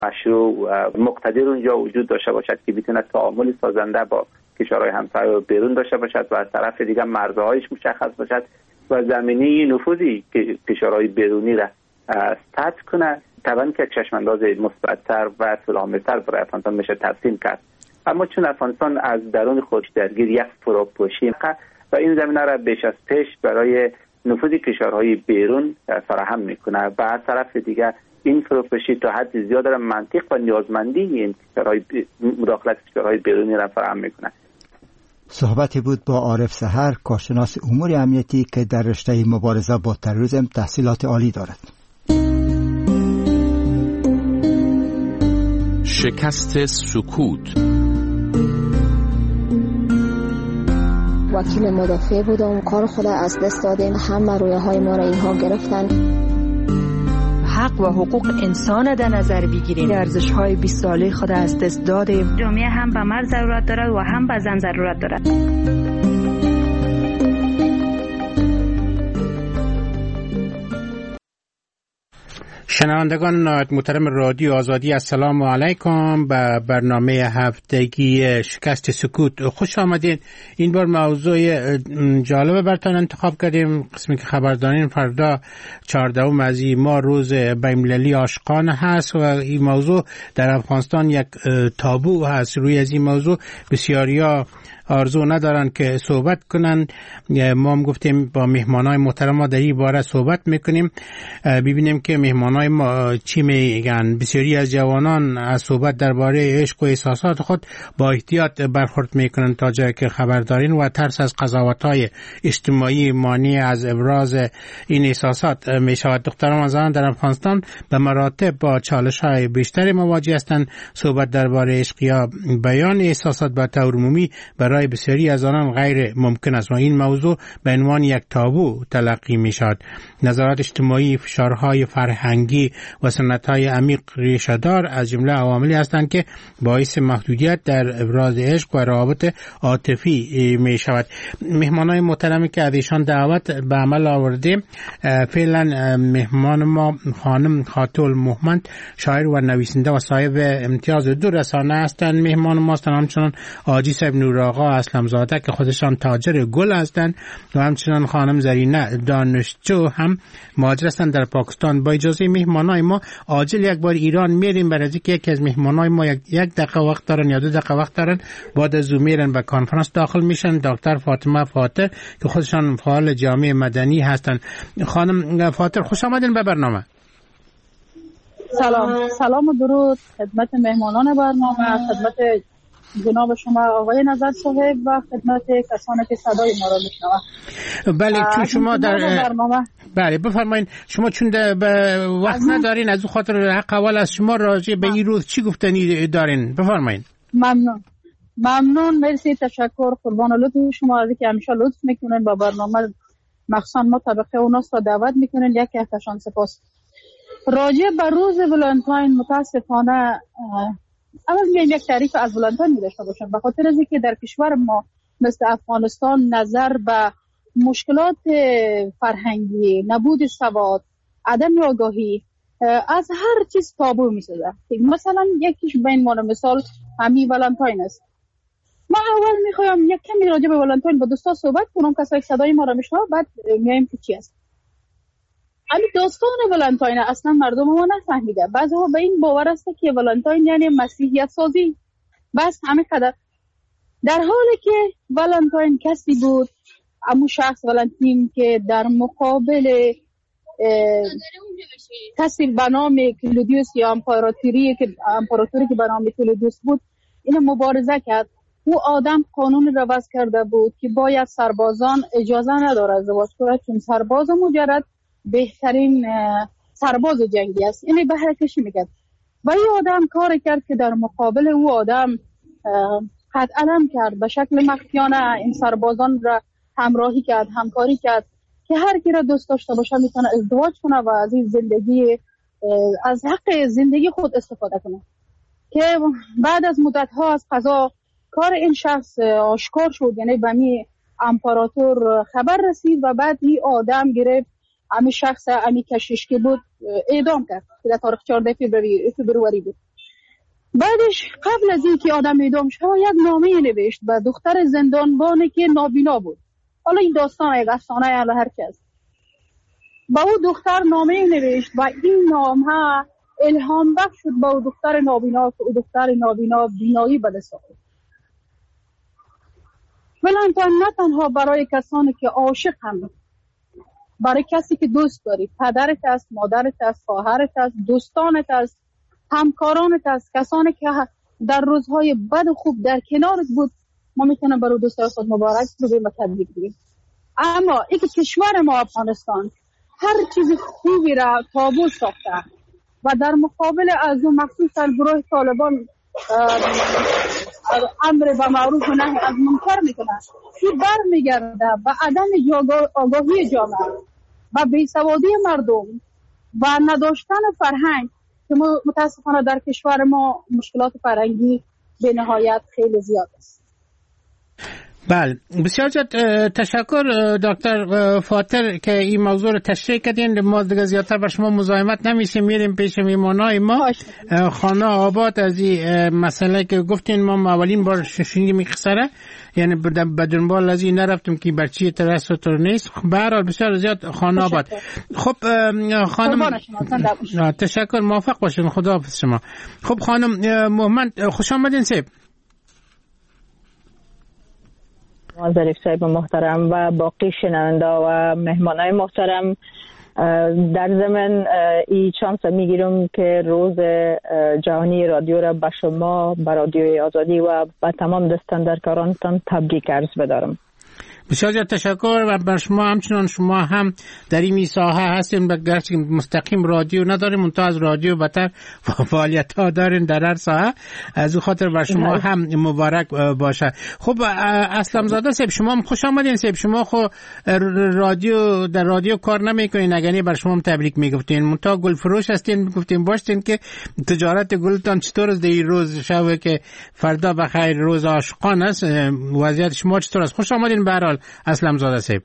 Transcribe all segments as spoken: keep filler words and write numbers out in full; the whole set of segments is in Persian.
مشروع و مقتدر اونجا وجود داشته باشد که بتونه تعامل سازنده با کشورهای همسایه و بیرون داشته باشد و از طرف دیگه مرزهایش مشخص باشد و زمینه نفوذی که کشورهای بیرونی را استاد کنه. طبعا که چشمانداز مثبت‌تر و سلامت‌تر برای افغانستان میشه ترسیم کرد، اما چون افغانستان از درون خودش درگیر یک فروپاشی و این زمینه را بیش از پیش برای نفوذ کشورهای بیرون فراهم میکنه و از طرف دیگه این فروپاشی تا حد زیاد را منطق و نیازمندی این کشورهای مداخلت کشورهای بیرونی را فراهم میکنه. صحبتی بود با عارف سحر، کارشناس امور امنیتی که در رشته مبارزه با تروریسم تحصیلات عالی دارد. شکست سکوت. وکیل مدافع بودم، کار خود از دست دادیم، همه رویه های ما را اینها گرفتن. حق و حقوق انسان در نظر بگیریم، ارزش های بیست ساله خود از دست دادیم. جامعه هم به مرد ضرورت دارد و هم به زن ضرورت دارد. شنوندگان نهایت محترم رادیو آزادی، السلام علیکم. به برنامه هفتگی شکست سکوت خوش آمدین. این بار موضوع جالب براتون انتخاب کردیم. قسمی که خبر دارین فردا چهاردهم از این ماه روز بین‌المللی عاشقانه هست و این موضوع در افغانستان یک تابو هست. روی از این موضوع بسیاریا آرزو ندارن که صحبت کنن. ما هم گفتیم با مهمانای محترم ما در این باره صحبت میکنیم، ببینیم که مهمانای ما چی میگن. بسیاری از جوانان از صحبت درباره عشق و احساسات خود با احتیاط برخورد میکنن تا جایی که خبر دارین و ترس از قضاوت‌های اجتماعی مانع از ابراز این احساسات میشود. دختران و زنان در افغانستان به مراتب با چالش‌های بیشتری مواجه هستند. صحبت درباره عشق یا بیان احساسات به طور عمومی برای بسیاری از آنان غیر ممکن است و این موضوع به عنوان یک تابو تلقی می شود. نظرات اجتماعی، فشارهای فرهنگی و سنت‌های عمیق ریشه‌دار از جمله عواملی هستند که باعث محدودیت در ابراز عشق و روابط عاطفی می شود. مهمانای محترمی که از ایشان دعوت به عمل آوردیم، فعلا مهمان ما خانم خاتول محمد، شاعر و نویسنده و صاحب امتیاز دو رسانه هستند. مهمان ما هستند همچنان حاجی صاحب نورآقا اسلمزاده که خودشان تاجر گل هستند و همچنان خانم زرینه دانشجو هم مهاجر هستند در پاکستان. با اجازه مهمانای ما عاجل یک بار ایران میریم، برای اینکه یکی از مهمانای ما یک, یک دقیقه وقت دارن یا دو دقیقه وقت دارن، بعد از اون میرن به کنفرانس داخل میشن. دکتر فاطمه فاتر که خودشان فعال جامعه مدنی هستند. خانم فاتر خوش آمدین به برنامه. سلام سلام و درود خدمت مهمانان برنامه، خدمت جناب شما آقای نظر صاحب و خدمت کسانی که صدای ما را میشنوند. بله چون شما در برنامه بله بفرمایید. شما چون به وقت ندارین، از اون خاطر حق اول از شما راجع به این روز چی گفتنی دارین؟ بفرمایید. ممنون ممنون مرسی، تشکر، قربان لطف شما از اینکه همیشه لطف میکنین با برنامه، مخصوصا ما طبقه اوناس را دعوت میکنین، یک احتشام سپاس. راجع به روز ولنتاین متاسفانه اول میگم یک تعریف از ولنتاین داشته باشم، به خاطر از اینکه در کشور ما مثل افغانستان نظر به مشکلات فرهنگی، نبود سواد، عدم آگاهی از هر چیز تابو میسازه. مثلا یکیش بین ما مثال همین ولنتاین است. ما اول میخوایم یک کمی راجع به ولنتاین با دوستا صحبت کنم، کسایی که صدای ما را میشنوند، بعد میایم که چی است. همین داستان ولنتاین اصلا مردم ما نفهمیده. بعضی‌ها به این باور است که ولنتاین یعنی مسیحیت سازی، بس همین قدر. در حالی که ولنتاین کسی بود، همون شخص ولنتین که در مقابل کسی به نام کلودیوس یا امپراتوری که امپراتوری که به نام کلودیوس بود، این مبارزه کرد. او آدم قانون را وضع کرده بود که باید سربازان اجازه نداره ازدواج کنند، چون سرباز مجرد بهترین سرباز جنگی است. اینی بهره کشی میکرد و این آدم کار کرد که در مقابل او آدم قد علم کرد، به شکل مخفیانه این سربازان را همراهی کرد، همکاری کرد که هر کی را دوست داشته باشه میتونه ازدواج کنه و از این زندگی، از حق زندگی خود استفاده کنه. که بعد از مدت ها از قضا کار این شخص آشکار شد، یعنی به می امپراتور خبر رسید و بعد این آدم گرفت همین شخص همین کشیش که بود اعدام کرد که در تاریخ چهارده فبروری بود. بعدش قبل از اینکه آدم اعدام شد یک نامه نوشت به دختر زندانبانی که نابینا بود. حالا این داستان یک افسانه علی هر کس. با او دختر نامه نوشت و این نامه الهام بخش شد با او دختر نابینا که او دختر نابینا بینایی بده ساخت. ولنتن نه تنها برای کسانی که عاشق هم، برای کسی که دوست داری، پدرت است، مادرت است، خواهرت است، دوستانت است، همکارانت است، کسانی که در روزهای بد و خوب در کنارت بود، ما میتونم برای دوستای خود مبارک بگیم و تبریک بگیم. اما این که کشور ما افغانستان هر چیز خوبی را تابو ساخته و در مقابل از اون مخصوصا گروه طالبان امر به معروف و نهی از منکر میکنه، این بر میگرده و عدم آگاهی جامعه و بیسوادی مردم و نداشتن فرهنگ که متاسفانه در کشور ما مشکلات فرهنگی به نهایت خیلی زیاد است. بله، بسیار زیاد تشکر دکتر فاتر که این موضوع رو تشریح کردین. ما دیگه زیادتر بر شما مزاحمت نمیشیم، میریم پیش میمانای ما. خانه آباد از این مسئله که گفتین ما اولین بار شنیدیم این قصه، یعنی به دنبال از این نرفتم که بر چی ترس و تر نیست. به هر حال بسیار زیاد خانه آباد. خب خانم تشکر، موفق باشین، خداحافظ شما. خب خانم محمد خوش آمدین سیب. ظریف صاحب محترم و باقی شنونده و مهمانای محترم، در ضمن این چانس میگیرم که روز جهانی رادیو را به شما، به رادیوی آزادی و به تمام دستاندرکارانتان تبریک عرض بدارم. بسیار زیاد تشکر و بر شما همچنان شما هم در این ساحه هستیم، گرچه مستقیم رادیو نداریم منتها از رادیو بهتر فعالیت ها داریم در هر ساحه، از او خاطر بر شما هم مبارک باشه. خب اسلم زاده صاحب شما هم خوش آمدین صاحب. شما خو رادیو در رادیو کار نمیکنین، اگه بر شما هم تبریک میگفتین، منتها گل فروش هستین، میگفتین باشین که تجارت گلتان چطور است در این روز شب که فردا بخیر روز عاشقان است، وضعیت شما چطور است؟ خوش آمدین به هر حال اسلم زاده صاحب.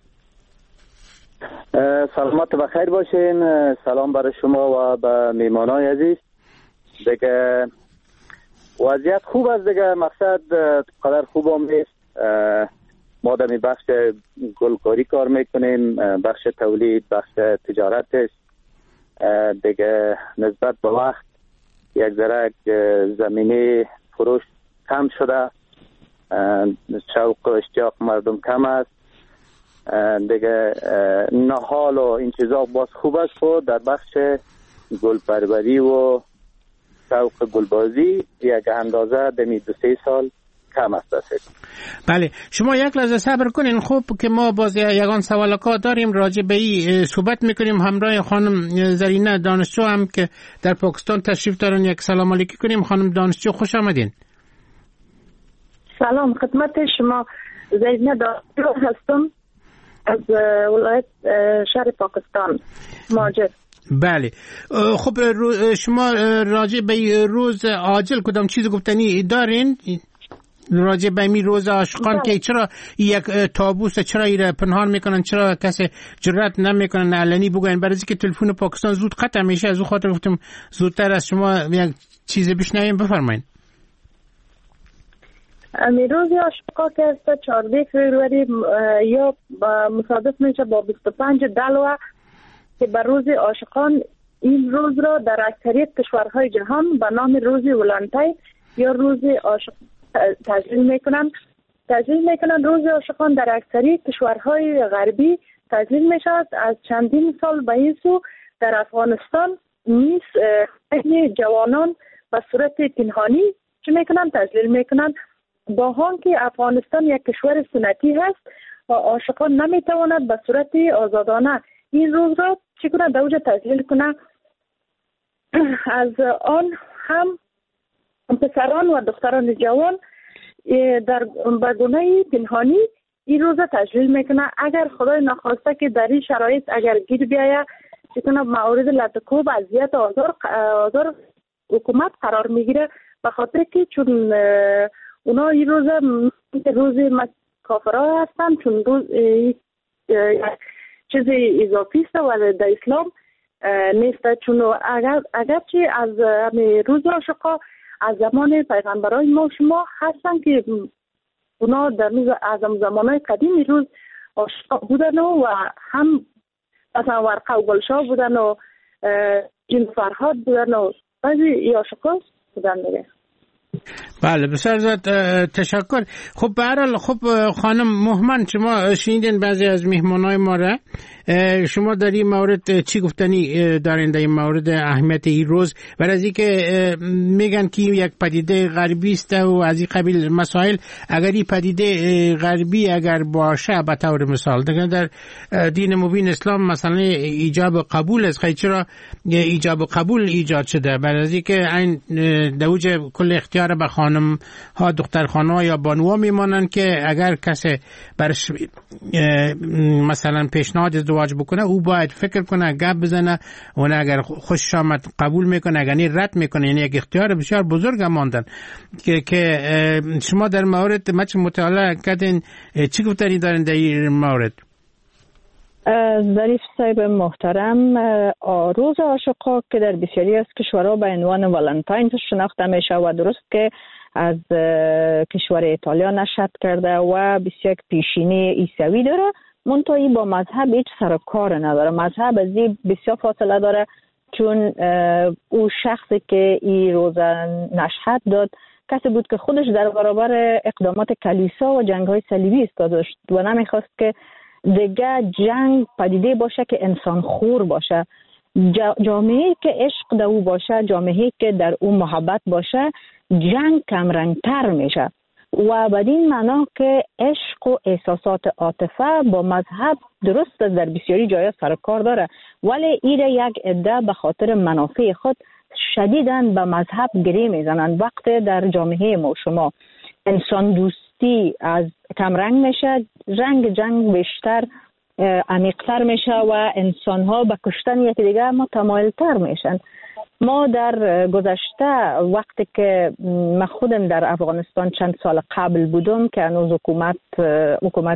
سلامت و خیر باشین. سلام برای شما و به میمانای عزیز. دیگه وضعیت خوب است دیگه، مقصد قدر خوب هم نیست. ما در بخش گلکاری کار میکنیم، بخش تولید، بخش تجارت است دیگه. نسبت به وقت یک ذره زمینی فروش کم شده، شوق و اشتیاق مردم کم است دیگه. نهال و این چیزا باز خوب است، خود در بخش گل پروری و شوق گلبازی یک اندازه دمی دو سه سال کم است. بله شما یک لحظه صبر کنین. خوب که ما باز یگان سوالکا داریم راجع به این صحبت میکنیم. همراه خانم زرینه دانشجو هم که در پاکستان تشریف دارن یک سلام علیکی کنیم. خانم دانشجو خوش آمدین. سلام خدمت شما، زرینه دانشجو هستم از ولایت شهر پاکستان ماجد. بله خب شما راجع به روز عاجل کدام چیز گفتنی دارین راجع به این روز عاشقان که چرا یک تابوس، چرا ایره پنهان میکنن، چرا کسی جرأت نمیکنن علنی بگوین؟ برای اینکه تلفن پاکستان زود قطع میشه، از اون خاطر گفتم زودتر از شما یک چیز بشنویم. بفرمایید. امی روز عاشقا که است چهارده فروری یا مصادف میشه با بیست و پنج دلو که بر روز عاشقان. این روز را در اکثریت کشورهای جهان به نام روز ولنتاین یا روز عاشق تجلیل میکنن. تجلیل میکنن روز عاشقان در اکثریت کشورهای غربی تجلیل میشود. از چندین سال به این سو در افغانستان نیز جوانان به صورت پنهانی چه میکنن؟ تجلیل میکنن. با هم که افغانستان یک کشور سنتی هست و عاشقان نمیتواند به صورت آزادانه این روز را چی کنه؟ در اوج تجلیل کنه. از آن هم پسران و دختران جوان در بگونه پنهانی این روز تجلیل میکنه. اگر خدای نخواسته که در این شرایط اگر گیر بیایه چی کنه مورد لطکوب اذیت آزار آزار حکومت قرار میگیره، به خاطر که چون اونا این روز روز کافرها هستن، چون روز چیز اضافی است و در اسلام نیست. چون اگر اگرچه از روز عاشقا از زمان پیغمبرای ما شما هستن که اونا در از زمانهای قدیم روز آشنا بودن و هم مثلا ورقه و گلشاه بودن و جن فرهاد بودن و بعضی عاشقا بودن دیگه. بله بسیار زیاد تشکر. خب به هر حال خب خانم مهمن شما شنیدین بعضی از مهمانای ما را، شما در این مورد چی گفتنی دارین در این مورد اهمیت این روز؟ برای از اینکه میگن که یک پدیده غربی است و از این قبیل مسائل، اگر این پدیده غربی اگر باشه به طور مثال دیگه در دین مبین اسلام مثلا ایجاب قبول است، خیلی چرا ایجاب قبول ایجاد شده؟ برای از اینکه این دوج کل اختیار به خانم ها دختر خانه یا بانوها میمانن که اگر کسی برش مثلا پیشنهاد ازدواج بکنه او باید فکر کنه، گپ بزنه و اگر خوشش آمد قبول میکنه، اگر نه رد میکنه. یعنی یک اختیار بسیار بزرگ ماندن که که شما در مورد مچ مطالعه کردین چی گفتنی دارین در این مورد؟ ظریف صاحب محترم، روز عاشقا که در بسیاری از کشورها به عنوان والنتاین شناخته میشه و درست که از کشور ایتالیا نشأت کرده و بسیار پیشینه عیسوی داره، منتهی با مذهب هیچ سر کار نداره. مذهب از این بسیار فاصله داره، چون او شخصی که این روز نشأت داد کسی بود که خودش در برابر اقدامات کلیسا و جنگ‌های صلیبی ایستاده داشت و نمیخواست که دیگه جنگ پدیده باشه که انسان خور باشه. جامعه‌ای که عشق در او باشه، جامعه‌ای که در او محبت باشه، جنگ کمرنگتر میشه و بدین معنا که عشق و احساسات عاطفه با مذهب درست در بسیاری جایا سر کار داره، ولی ایره یک عده به خاطر منافع خود شدیداً به مذهب گری میزنن. وقت در جامعه ما شما انسان دوستی از کمرنگ میشه، رنگ جنگ بیشتر عمیق‌تر میشه و انسان‌ها به کشتن یکی دیگه متمایل‌تر میشن. ما در گذشته وقتی که من خودم در افغانستان چند سال قبل بودم که هنوز حکومت حکومت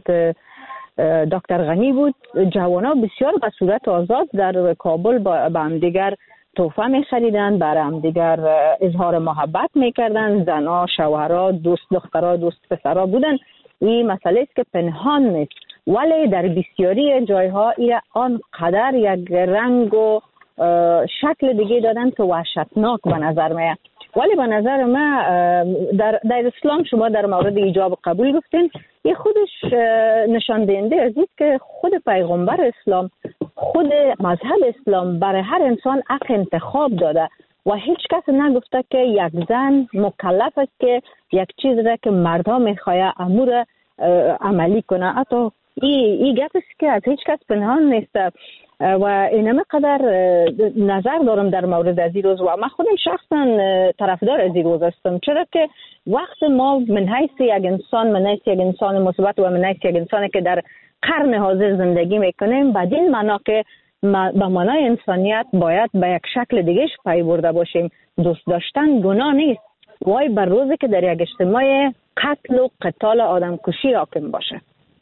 دکتر غنی بود، جوانا بسیار به صورت آزاد در کابل با هم دیگر تحفه می خریدن، برای هم دیگر اظهار محبت میکردن، زنا، شوهرها، دوست دخترها، دوست پسرها بودن. این مسئله است که پنهان نیست، ولی در بسیاری جایها این آنقدر یک رنگ و شکل دیگه دادن که وحشتناک به نظر میاد. ولی به نظر من در, در اسلام شما در مورد ایجاب قبول گفتین، یه خودش نشان دهنده از این که خود پیغمبر اسلام، خود مذهب اسلام برای هر انسان حق انتخاب داده و هیچ کس نگفته که یک زن مکلف است که یک چیز را که مردها میخواه امور عملی کنه. حتی این گپ است که از هیچ کس پنهان نیست و اینم قدر نظر دارم در مورد از این روز و من خودم شخصا طرفدار از این روز هستم، چرا که وقت ما من حیث یک انسان من حیث یک انسان مثبت و من حیث یک انسانی که در قرن حاضر زندگی میکنیم، بدین معنا که به معنای انسانیت باید به یک شکل دیگهش پی برده باشیم. دوست داشتن گناه نیست، وای بر روزی که در یک اجتماع قتل و قتال آدم کشی حاکم باشه.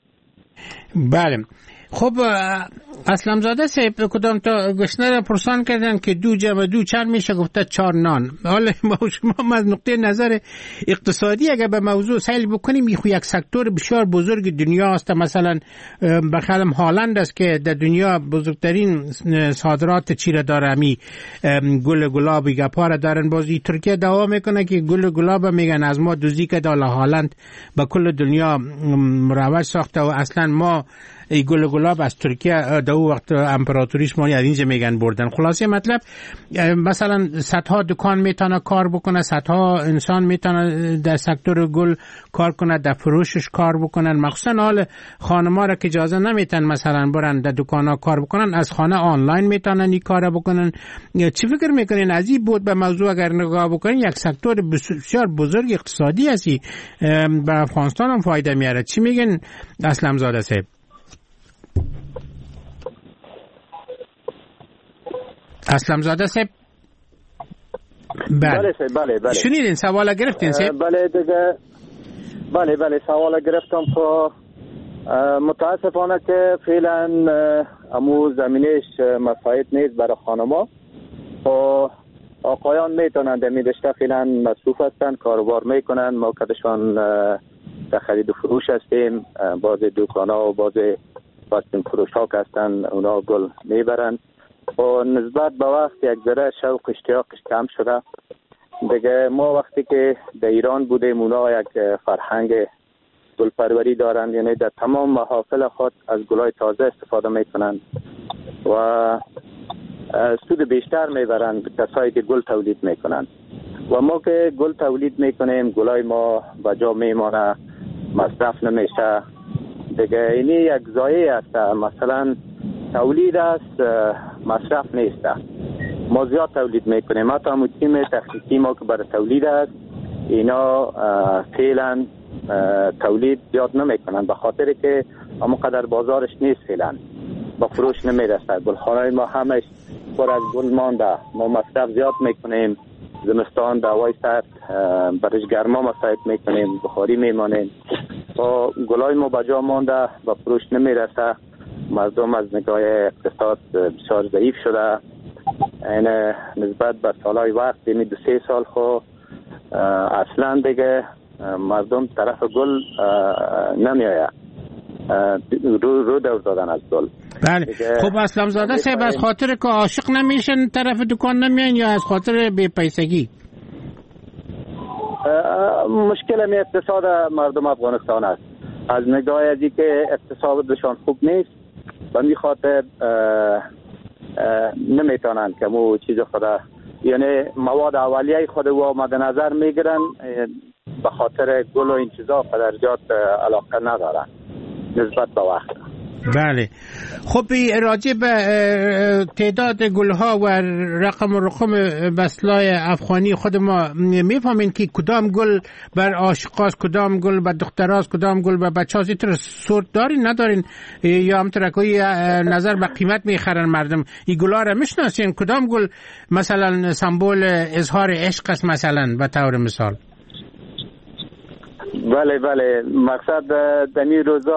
بله. خب اسلام زاده صاحب کدام تا گشنه را پرسان کردن که دو جمع دو چند میشه، گفته چهار نان. حالا ما شما از نقطه نظر اقتصادی اگر به موضوع سیل بکنیم، این یک سکتور بسیار بزرگ دنیا است. مثلا بخالم هالند است که در دنیا بزرگترین صادرات چی را داره، می گل گلاب گپا را دارن. بازی ترکیه دعوا میکنه که گل گلاب میگن از ما دوزی که دالا هالند به کل دنیا مروج ساخته و اصلا ما ای گل گلاب از ترکیه در وقت امپراتوریش ما از اینجا میگن بردن. خلاصه مطلب مثلا صدها دکان میتونه کار بکنه، صدها انسان میتونه در سکتور گل کار کنه، در فروشش کار بکنن. مخصوصا حال خانم‌ها را که اجازه نمیتن مثلا برن در دکانا کار بکنن، از خانه آنلاین میتونن این کارا بکنن. چی فکر میکنین از این بود به موضوع اگر نگاه بکنین؟ یک سکتور بسیار بزرگ اقتصادی هستی، به افغانستان هم فایده میاره. چی میگن اسلام زاده صاحب؟ اسلام زاده صاحب بله بله بله شنیدین سوال گرفتین صاحب؟ بله دیگه بله بله سوال گرفتم. خب متاسفانه که فعلا امو زمینش مساعد نیست برای خانما. خب آقایان میتونن در میدشته فعلا مصروف هستن، کاروبار میکنن، ما کدشان در خرید و فروش هستیم. باز دکان ها و باز باستین فروش ها که هستن اونا گل میبرن و نسبت به وقت یک ذره شوق اشتیاقش کم شده دیگه. ما وقتی که در ایران بودیم اونا یک فرهنگ گل پروری دارن، یعنی در تمام محافل خود از گلای تازه استفاده میکنن و سود بیشتر میبرن کسایی که گل تولید میکنن و ما که گل تولید میکنیم گلای ما به جا میمانه، مصرف نمیشه دیگه. اینی یک ضایعه است، مثلا تولید است مصرف نیست. ما زیاد تولید میکنیم، حتی همون تیم تخصیصی ما که برای تولید است اینا فعلا تولید زیاد نمیکنن به خاطر که اما قدر بازارش نیست، فعلا با فروش نمیرسه. گلخانه ما همش پر از گل مانده، ما مصرف زیاد میکنیم، زمستان در هوای سرد برش گرما مصرف میکنیم، بخاری میمانیم و گلای ما بجا مانده و فروش نمیرسه. مردم از نگاه اقتصاد بسیار ضعیف شده، این نسبت به سالهای وقت یعنی دو سه سال خو اصلا دیگه مردم طرف گل نمیآید، رو, رو دور دادن از گل. بله خب اسلام زاده صاحب از خاطر که عاشق نمیشن طرف دکان نمیان یا از خاطر بی پیسگی؟ مشکل می اقتصاد مردم افغانستان است. از نگاه ازی که اقتصادشان خوب نیست و می خاطر نمیتونن که مو چیز خدا یعنی مواد اولیه خود و مد نظر میگیرن، به خاطر گل و این چیزا قدر زیاد علاقه ندارن نسبت به وقت. بله خب راجع به تعداد گلها و رقم و رقم بسلای افغانی خود ما میفهمین که کدام گل بر عاشقاست، کدام گل بر دختراست، کدام گل بر بچه‌هاست؟ اینطور سورت دارین ندارین یا همطور که نظر به قیمت میخرن مردم؟ این گلها را میشناسین؟ کدام گل مثلا سمبل اظهار عشق است مثلا به طور مثال؟ بله بله مقصد دمی روزا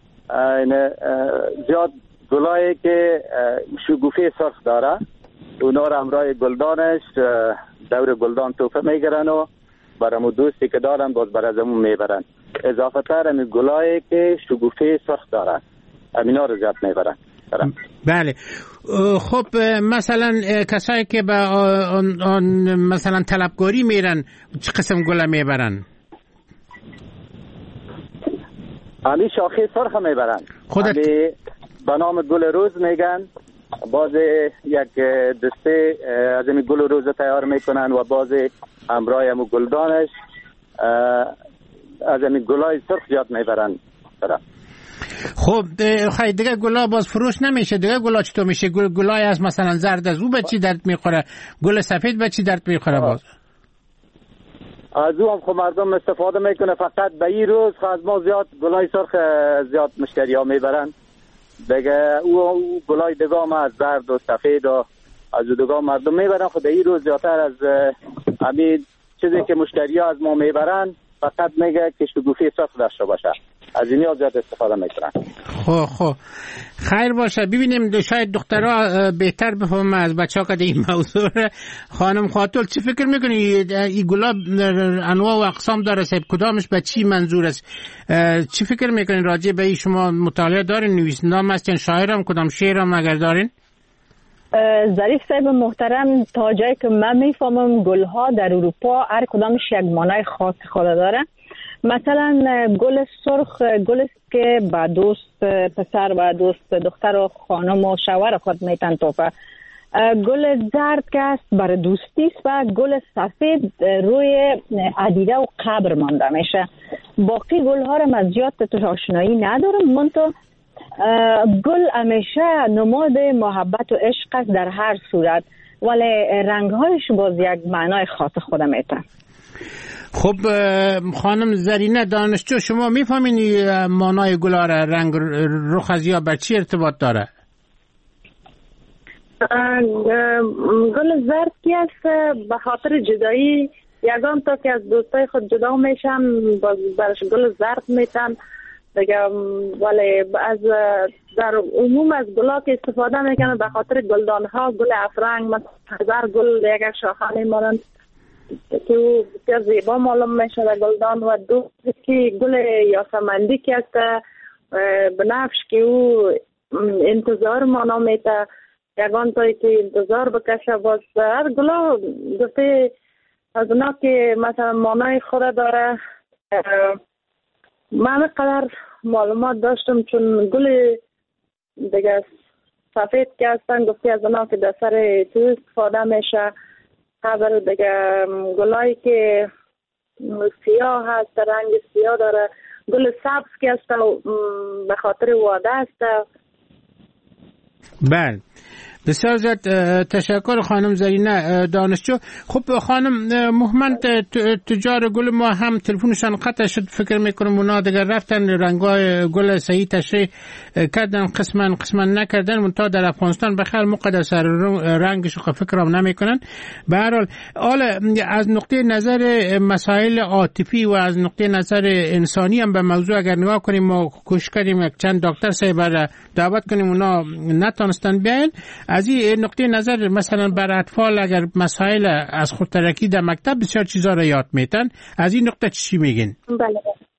زیاد گلایی که شگوفه سرخ داره اونا را همراه گلدانش دور گلدان توفه میگرن و برامو دوستی که دارن باز بر ازمون میبرن. اضافه تر همی گلایی که شگوفه سرخ دارن همینا رو زیاد میبرن. بله خب مثلا کسایی که به آن, آن مثلا طلبگاری میرن چه قسم گل میبرن؟ همی شاخه سرخ میبرن، خودت به نام گل روز میگن، باز یک دسته از این گل روز تیار میکنن و باز همراه همو گلدانش از این گلای سرخ زیاد میبرن. خب خیلی دیگه گلا باز فروش نمیشه دیگه. گلا چطور میشه؟ گل گلای از مثلا زرد از او به چی درد میخوره؟ گل سفید به چی درد میخوره باز؟ از او هم خب مردم استفاده میکنه، فقط به این روز از ما زیاد گلای سرخ زیاد مشتری ها میبرن دیگه. او, او گلای دیگه هم از زرد و سفید و از او دیگه مردم میبرن. خود این روز زیادتر از همین چیزی که مشتری ها از ما میبرن فقط میگه که شگوفی سرخ داشته باشه، از این ها زیاد استفاده میکنن. خب خب خیر باشه. ببینیم شاید دخترها بهتر بفهمه از بچه ها که این موضوع. خانم خاتون چی فکر میکنی؟ این گلاب انواع و اقسام داره صاحب، کدامش به چی منظور است؟ چی فکر میکنین راجع به این؟ شما مطالعه دارین؟ نویسنده هستین؟ شاعرم؟ کدام شعرم اگر دارین؟ ظریف صاحب محترم، تا جایی که من میفهمم گلها در اروپا هر کدامش یک معنای خاص خود داره. مثلا گل سرخ گل است که با دوست پسر و دوست دختر و خانم و شوهر خود میتن توفه. گل زرد که است برای دوستی است و گل سفید روی عدیده و قبر مانده میشه. باقی گل ها را من زیاد توش آشنایی ندارم، من تو گل همیشه نماد محبت و عشق است در هر صورت، ولی رنگ هایش باز یک معنای خاص خود میتن. خب خانم زرینه دانشجو، شما میفهمین معنای گل‌ها را؟ رنگ رخ از یا بر چی ارتباط داره؟ گل زرد کی است به خاطر جدایی، یگان تا که از دوستای خود جدا میشن برش گل زرد میتن دیگه، ولی از در عموم از گلا که استفاده میکنن به خاطر گلدان ها، گل افرنگ مثلا هزار گل یک شاخانه مانند که او بسیار زیبا معلوم میشه در گلدان و دو که گل یاسمندی که است بنفش که او انتظار مانا میته یگان تایی که انتظار بکشه باز هر گلا گفته از اونا که مثلا مانای خود داره. من قدر معلومات داشتم چون گل دیگه سفید که هستن گفته از اونا که در سر تو استفاده میشه. قبل دیگه گلایی که سیاه هست رنگ سیاه داره گل سبز که هست به خاطر واده هست. بله بسیار زیاد تشکر خانم زرینه دانشجو. خب خانم محمد تجار گل ما هم تلفنشان قطع شد، فکر میکنم اونا دیگر رفتن رنگای گل صحیح تشریح کردن قسما قسما نکردن منتها در افغانستان بخیر مقدر سر رنگش فکرم نمیکنن. به هر حال حالا از نقطه نظر مسائل عاطفی و از نقطه نظر انسانی هم به موضوع اگر نگاه کنیم ما کوشش کردیم یک چند دکتر صاحب را دعوت کنیم اونا نتونستن بیاین. از این نقطه نظر مثلا بر اطفال اگر مسائل از خودترکی در مکتب بسیار چیزا را یاد میتن، از این نقطه چی میگین؟ بله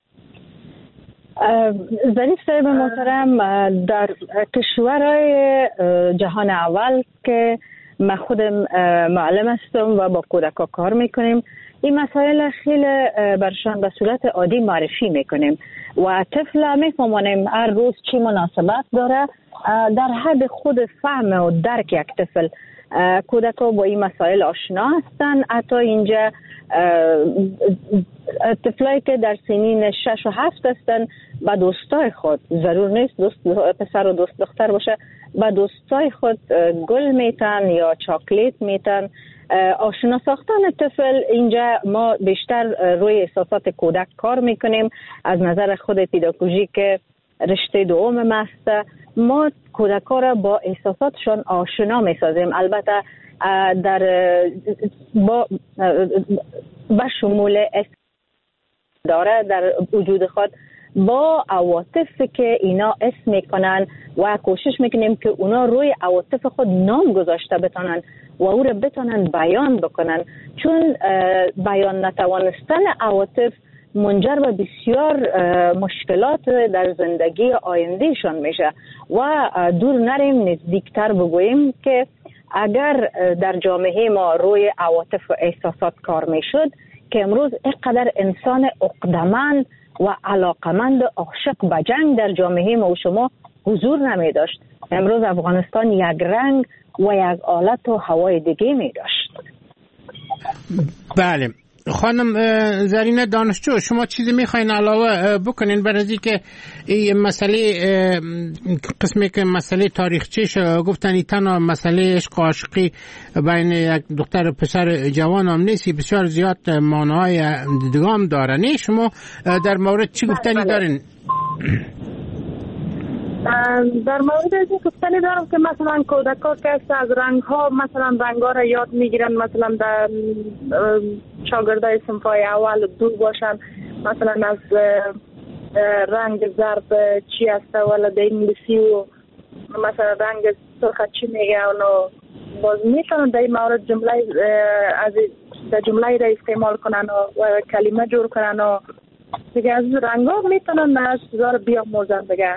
ظریف صاحب محترم، در کشورهای جهان اول که من خودم معلم هستم و با کودکا کار میکنیم این مسائل خیلی برشان به صورت عادی معرفی میکنیم و طفل میفهمونیم هر روز چی مناسبت داره در حد خود فهم و درک یک طفل. کودکا با این مسائل آشنا هستن. حتی اینجا طفلایی که در سنین شش و هفت هستن با دوستای خود، ضرور نیست دوست پسر و دوست دختر باشه، با دوستای خود گل میتن یا چاکلیت میتن. آشنا ساختن طفل اینجا ما بیشتر روی احساسات کودک کار میکنیم. از نظر خود پداگوژیک رشته دوم است ما کودک‌ها را با احساساتشان آشنا می‌سازیم. البته در با با شمول داره در وجود خود با عواطف که اینا اسم میکنن و کوشش میکنیم که اونا روی عواطف خود نام گذاشته بتونن و او را بتونن بیان بکنن، چون بیان نتوانستن عواطف منجر به بسیار مشکلات در زندگی آیندهشان میشه. و دور نریم نزدیکتر بگوییم که اگر در جامعه ما روی عواطف و احساسات کار میشد که امروز اینقدر انسان عقده‌مند و علاقمند عاشق به جنگ در جامعه ما و شما حضور نمی داشت. امروز افغانستان یک رنگ و یک حالت و هوای دیگه می داشت. بله خانم زرینه دانشجو، شما چیزی میخواین علاوه بکنین بر از اینکه این مسئله قسمی که مسئله تاریخچه‌اش گفتن این تنها مسئله عشق و عاشقی بین یک دختر و پسر جوان هم نیست، بسیار زیاد معناهای دیگه داره. نه شما در مورد چی گفتنی دارین؟ در مورد این گفتنی دارم که مثلا کودک‌ها که از رنگ‌ها مثلا رنگ‌ها را یاد میگیرن، مثلا در شاگردای صنف‌های اول دور باشن، مثلا از رنگ زرد چی است ولی در انگلیسی و مثلا رنگ سرخ چی میگه اونو باز میتونن در این مورد جمله از در جمله را استعمال کنن و کلمه جور کنن و دیگه از رنگ‌ها میتونن از چیزا بیاموزن دیگه.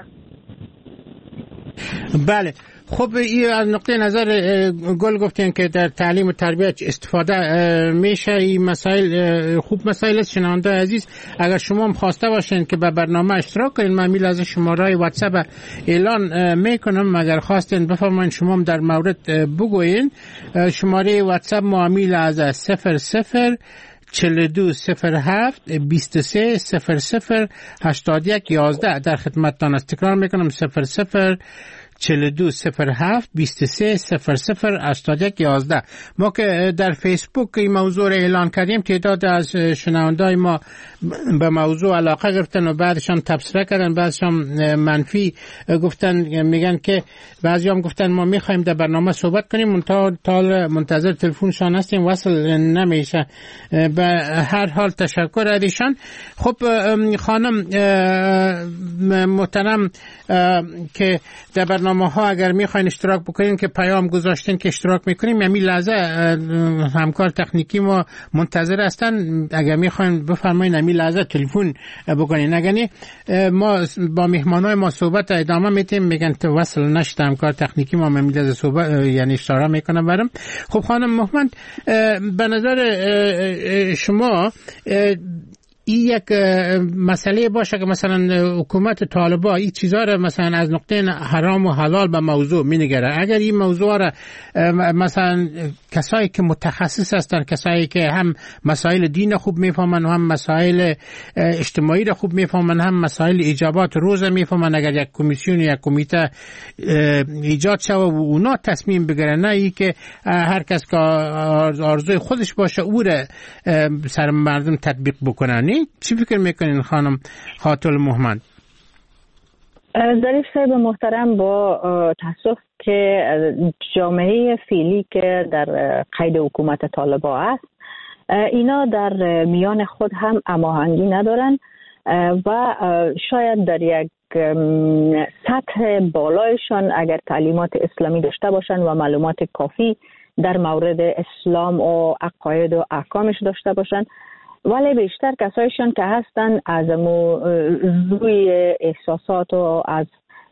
بله خب این از نقطه نظر گل گفتین که در تعلیم و تربیت استفاده میشه. این مسائل خوب مسائل است. شنونده عزیز اگر شما هم خواسته باشین که به برنامه اشتراک کنین من میل از شماره واتساپ اعلان میکنم، اگر خواستین بفرمایین شما هم در مورد بگوین. شماره واتساپ ما میل از صفر صفر چهل و دو صفر هفت بیست و سه صفر صفر هشتاد و یک یازده در خدمتتان است. تکرار میکنم صفر صفر چهل و دو صفر هفت بیست و سه صفر صفر هشتاد و یک یازده. ما که در فیسبوک این موضوع را اعلان کردیم تعداد از شنوندای ما به موضوع علاقه گرفتن و بعدشان تبصره کردن، بعدشان منفی گفتن، میگن که بعضی هم گفتن ما میخوایم در برنامه صحبت کنیم منتها منتظر تلفنشان هستیم وصل نمیشه. به هر حال تشکر از ایشان. خب خانم محترم که در برنامه برنامه ها اگر میخواین اشتراک بکنین که پیام گذاشتین که اشتراک میکنیم، همین لحظه همکار تکنیکی ما منتظر هستن. اگر میخواین بفرمایین همین لحظه تلفن بکنین. اگر ما با مهمانای ما صحبت ادامه میتیم، میگن تو وصل نشد همکار تکنیکی ما همین لحظه صحبت یعنی اشاره میکنم برام. خب خانم محمد، به نظر شما این یک مسئله باشه که مثلا حکومت طالبان این چیزها را مثلا از نقطه حرام و حلال به موضوع مینگره؟ اگر این موضوع را مثلا کسایی که متخصص هستن، کسایی که هم مسائل دین خوب میفهمن و هم مسائل اجتماعی را خوب میفهمن، هم مسائل ایجابات روز میفهمن، اگر یک کمیسیون یا کمیته ایجاد شود و اونا تصمیم بگیرن، نه ای که هر کس که آرزوی خودش باشه او را سر مردم تطبیق بکنن. چی فکر میکنین خانم خاتون محمد؟ ظریف صاحب محترم، با تاسف که جامعه فعلی که در قید حکومت طالبان است، اینا در میان خود هم هماهنگی ندارن و شاید در یک سطح بالایشان اگر تعلیمات اسلامی داشته باشن و معلومات کافی در مورد اسلام و عقاید و احکامش داشته باشن، ولی بیشتر کسایشان که هستن از روی احساسات و از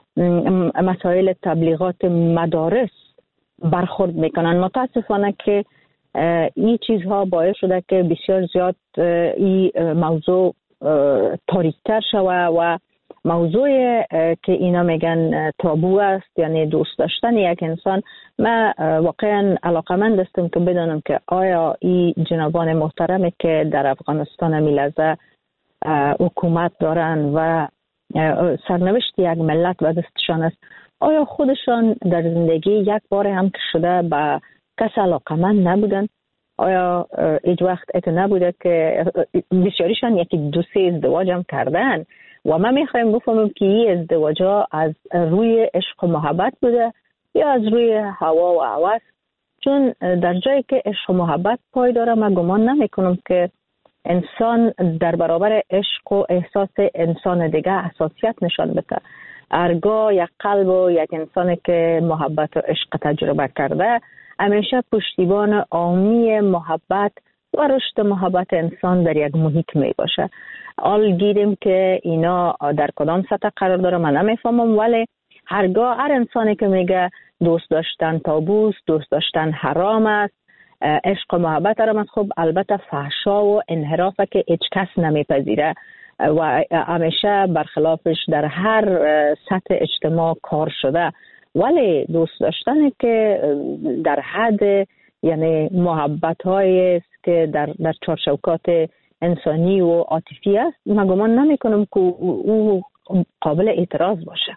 مسائل تبلیغات مدارس برخورد میکنن. متاسفانه که این چیزها باعث شده که بسیار زیاد این موضوع تاریک‌تر شوه و موضوع که اینا میگن تابو است، یعنی دوست داشتن یک انسان. من واقعا علاقمند هستم که بدانم که آیا این جنابان محترمی که در افغانستان میلزه حکومت دارن و سرنوشت یک ملت و دستشان است، آیا خودشان در زندگی یک بار هم که شده به کس علاقمند نبودن؟ آیا هیچ وقت ات نبوده که بسیاریشان یکی دو سه ازدواج هم کردن و ما میخوایم بفهمیم که این ازدواج ها از روی عشق و محبت بوده یا از روی هوا و هوس؟ چون در جایی که عشق و محبت پای داره، من گمان نمی کنم که انسان در برابر عشق و احساس انسان دیگه حساسیت نشان بده. هرگاه یک قلب و یک انسانی که محبت و عشق تجربه کرده همیشه پشتیبان عامی محبت و رشد محبت انسان در یک محیط می باشه. حال گیریم که اینا در کدام سطح قرار داره من نمیفهمم، ولی هرگاه هر انسانی که میگه دوست داشتن تابوست، دوست داشتن حرام است، عشق و محبت حرام است، خب البته فحشا و انحرافه که هیچ کس نمیپذیره و همیشه برخلافش در هر سطح اجتماع کار شده. ولی دوست داشتن که در حد یعنی محبت هایی است که در در چارچوکات انسانی و عاطفی است، من گمان نمی کنم که او قابل اعتراض باشه.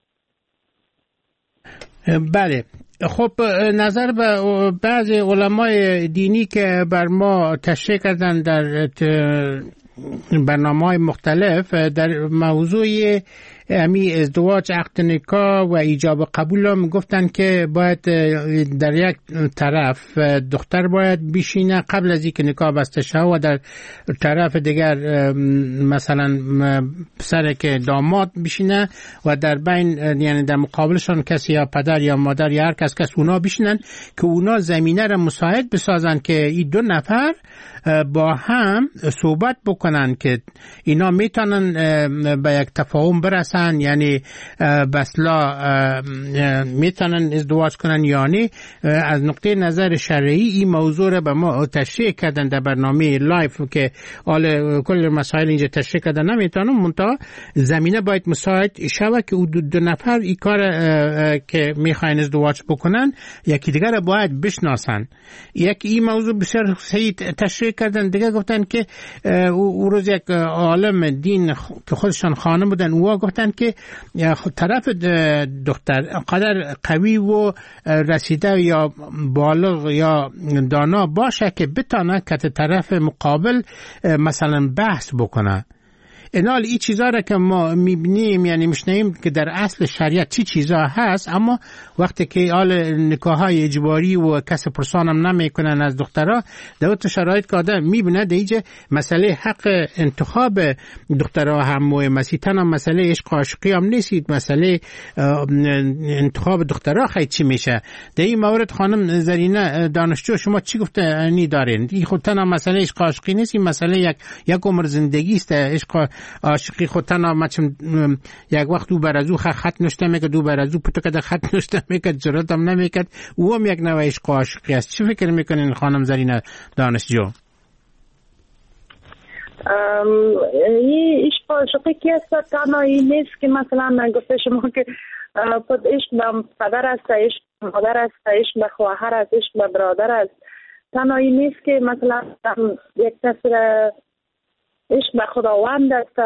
بله، خب نظر به بعضی علمای دینی که بر ما تشریح کردن در برنامه‌های مختلف در موضوع امی ازدواج، عقد نکاح و ایجاب قبول هم گفتن که باید در یک طرف دختر باید بشینه قبل از اینکه نکاح بسته شه و در طرف دیگر مثلا پسر که داماد بشینه و در بین یعنی در مقابلشان کسی یا پدر یا مادر یا هر کس کس اونا بشینن که اونا زمینه را مساعد بسازن که این دو نفر با هم صحبت بکنن که اینا میتونن به یک تفاهم برسن، یعنی بسلا میتونن ازدواج کنن یا نه. از نقطه نظر شرعی این موضوع را به ما تشریح کردن در برنامه لایف که آل کل مسائل اینجا تشریح کردن نمیتونم، منتها زمینه باید مساعد شوه که دو, دو نفر این کار که میخواین ازدواج بکنن یکی دیگر را باید بشناسن. یکی این موضوع بسیار صحیح تشریح کردن. دیگه گفتن که او روز یک عالم دین که خودشان خانم بودن او گفتن که طرف دختر قدر قوی و رسیده یا بالغ یا دانا باشه که بتانه که طرف مقابل مثلا بحث بکنه. اینال این چیزا را که ما میبینیم یعنی میشنیم که در اصل شریعت چی چیزا هست، اما وقتی که آل نکاحای اجباری و کس پرسانم نمیکنن از دخترها، در تو شرایط که آدم میبینه دیگه مسئله حق انتخاب دخترها هم و مسیح تنها مسئله عشق و عاشقی هم نیستید، مسئله انتخاب دخترها خیلی چی میشه. در این مورد خانم زرینه دانشجو شما چی گفته انی دارین؟ این خود تنها مسئله عشق و عاشقی نیست، این مسئله یک یک عمر زندگی است. عشق و عاشقی خود تنها مچم یک وقت دو بر از او خط نشته میکرد، دو بر از او پتو کده خط نشته میکرد، جرات هم نمیکرد، او هم یک نوع عشق و عاشقی است. چی فکر میکنین خانم زرینه دانشجو؟ این عشق و عاشقی که است تنها این نیست که مثلا گفته شما که عشق به پدر است، عشق به مادر است، عشق به خواهر است، عشق به برادر است. تنها این نیست که مثلا یک کس عشق به خداوند است.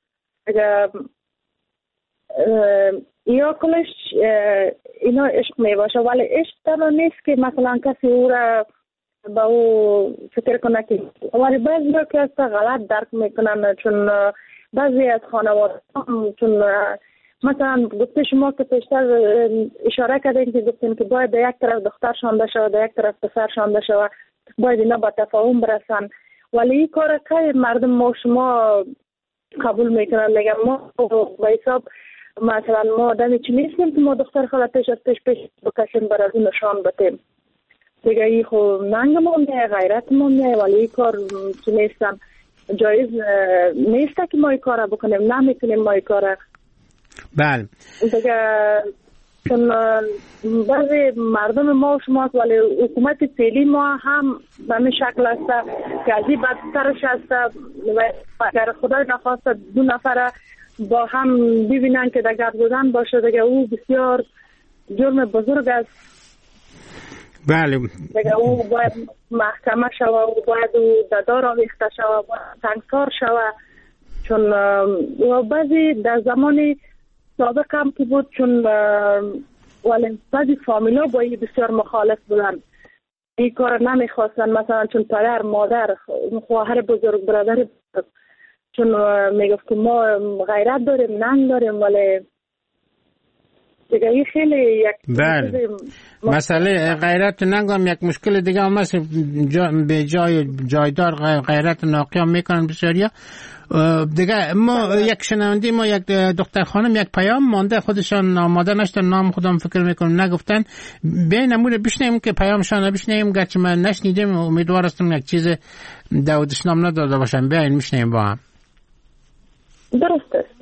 یا کلش اینا عشق می باشه، ولی عشق تنها نیست که مثلا کسی او را با او فکر کنه که، ولی بعضی ها که است غلط درک میکنن، چون بعضی از خانواده چون مثلا گفته شما که پیشتر اشاره کردین که گفتین که باید یک طرف دختر شانده شود، یک طرف پسر شانده شود، باید اینا با تفاهم برسن، ولی این کار که مردم ما شما قبول میکنن. میگم ما با حساب مثلا ما آدمی چی نیستیم که ما دختر خود پیش از پیش پیش بکشیم بر از اون نشان بتیم دیگه. این خب ننگ ما میه، غیرت ما میه، ولی این کار چی نیستم جایز نیسته که ما این کار بکنیم، نمیتونیم ما این کار. بله دیگه چون بعضی مردم ما و شماست، ولی حکومت فعلی ما هم به همین شکل است که از این بدترش است. اگر خدای نخواست دو نفر با هم ببینن که در گرد بودن باشه دیگه او بسیار جرم بزرگ است. بله دیگه او باید محکمه شوه، او باید او ددار آویخته شوه، باید تنگسار شوه. چون بعضی در زمان سابق هم که بود، چون ولی بعضی فامیلا با این بسیار مخالف بودن، این کار نمیخواستن، مثلا چون پدر مادر خواهر بزرگ برادر بزرگ چون میگفت که ما غیرت داریم ننگ داریم، ولی دیگه این خیلی یک بله مسئله غیرت ننگ هم یک مشکل دیگه هم هست. جا به جای جایدار غیرت ناقی هم میکنن بسیاریا دیگه. ما یک شنونده ما یک دختر خانم یک پیام مانده خودشان آماده نشدن، نام خودم فکر میکنم نگفتن، به نمونه بشنیم که پیامشان بشنیم، گرچه من نشنیدم، امیدوار هستم یک چیز داودش نام نداده باشن. بیاین میشنیم با هم. درست است.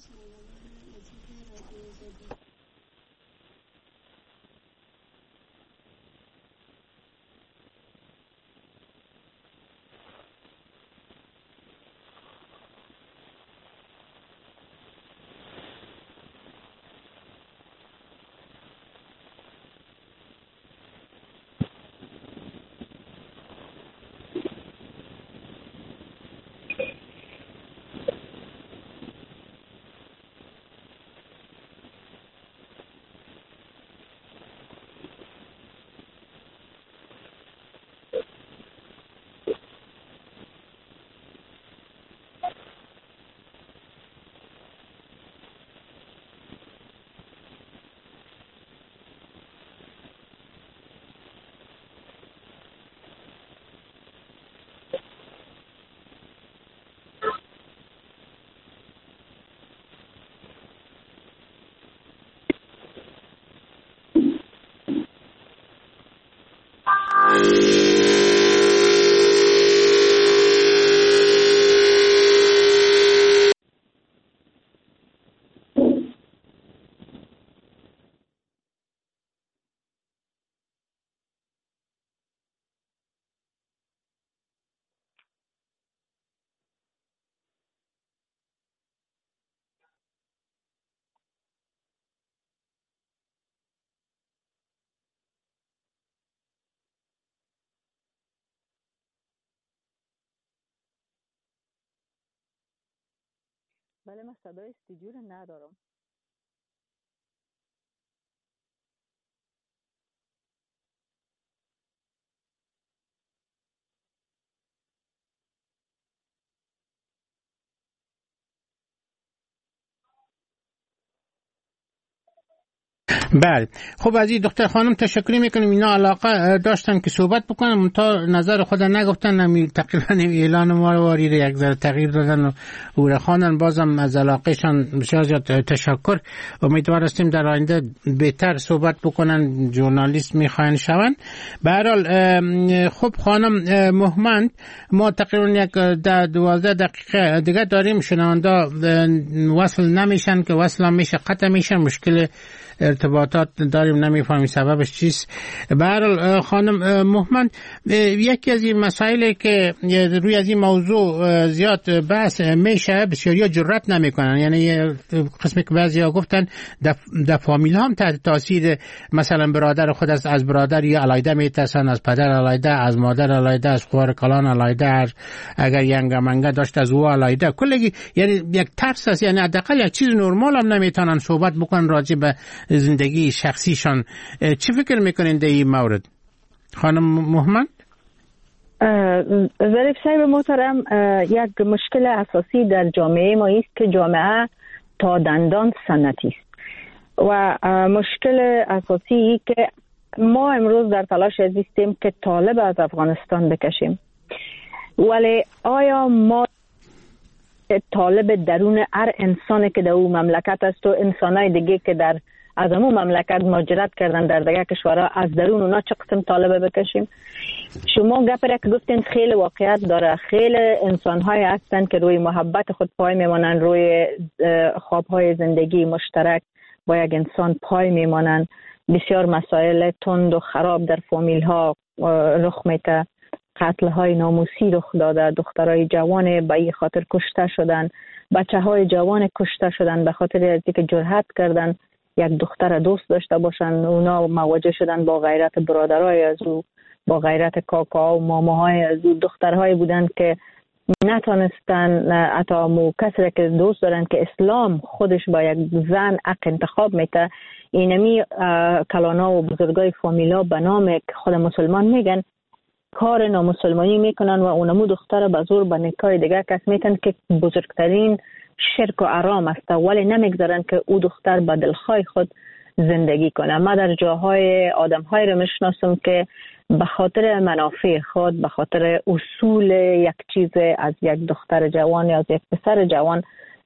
بله من صدای استودیو رو ندارم. بله خب از این دختر خانم تشکر میکنیم. اینا علاقه داشتن که صحبت بکنم تا نظر خود نگفتن، نمی تقریبا اعلان مارواری یک ذره تغییر دادن و او خواندن. بازم از علاقهشان بسیار زیاد تشکر. امیدوار هستیم در آینده بهتر صحبت بکنن، ژورنالیست میخواین شون. به هر حال خب خانم مهمند، ما تقریبا یک دوازده دقیقه دیگه داریم. شنونده وصل نمیشن که وصل هم میشه قطع میشن، مشکل ارتباطات داریم، نمیفهمیم سببش چیست. به هر حال خانم مهمند، یکی از این مسائلی که روی از این موضوع زیاد بحث میشه، بسیاریا جرأت نمیکنن. یعنی قسمی که بعضیا گفتن در فامیل هم تحت تاثیر مثلا برادر خود از از برادر یا علایده میترسن، از پدر علایده، از مادر علایده، از خوار کلان علایده، اگر ینگا منگا داشت از او علایده، کلی یعنی یک ترس است. یعنی حداقل یک چیز نرمال هم نمیتونن صحبت بکنن راجع به زندگی شخصیشان. چی فکر میکنین در این مورد خانم محمد؟ ظریف صاحب محترم، یک مشکل اساسی در جامعه ما است که جامعه تا دندان سنتی است و مشکل اساسی که ما امروز در تلاش هستیم که طالب از افغانستان بکشیم، ولی آیا ما طالب درون هر انسانی که در اون مملکت است و انسانای دیگه که در از امون مملکت مهاجرت کردن در دیگه کشورها، از درون اونا چه قسم طالبه بکشیم؟ شما گپره که گفتین خیلی واقعیت داره. خیلی انسان‌های هستن که روی محبت خود پای میمانن، روی خواب‌های زندگی مشترک با یک انسان پای میمانن. بسیار مسائل تند و خراب در فامیل‌ها رخ میده، قتل‌های ناموسی رخ داده، دخترای جوان به این خاطر کشته شدن، بچه‌های جوان کشته شدن به خاطر اینکه جرأت کردن یک دختر دوست داشته باشن. اونا مواجه شدن با غیرت برادرای از او، با غیرت کاکا و ماماهای از او. دخترهایی بودن که نتونستن حتی مو کسی که دوست دارن که اسلام خودش با یک زن حق انتخاب میته. اینمی کلانا و بزرگای فامیلا به نام خود مسلمان میگن کار نامسلمانی میکنن و اونمو دختر به زور به نکاح دیگه کس میتن که بزرگترین شرک و حرام است، ولی نمیگذارن که او دختر به دلخواه خود زندگی کنه. ما در جاهای آدم‌های رو میشناسم که به خاطر منافع خود، به خاطر اصول یک چیز از یک دختر جوان یا از یک پسر جوان